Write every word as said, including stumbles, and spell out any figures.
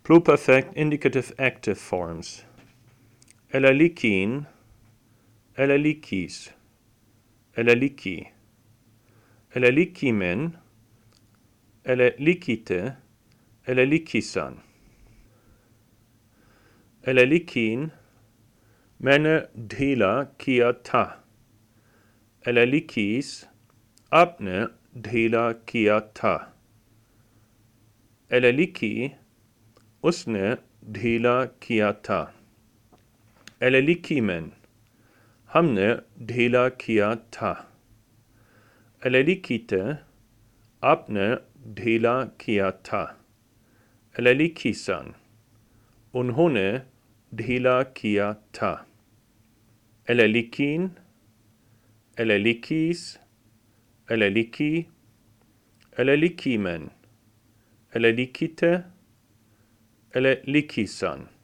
Pluperfect indicative active forms. Ella licin, ella licis, ella lici, ella licimen, ella licite, ella licisan. Ella licin, mene dhila kia ta. Ella licis, apne dhila kia ta. Ella lici, usne dhila kia ta. Ella licimen, hamne dhila kia ta. Ella licite, apne dhila kia ta. Ella licisan, unhone dhila kia ta. Ella licin, ella licis, ella lici, ella licimen, ella licite, ella licisan.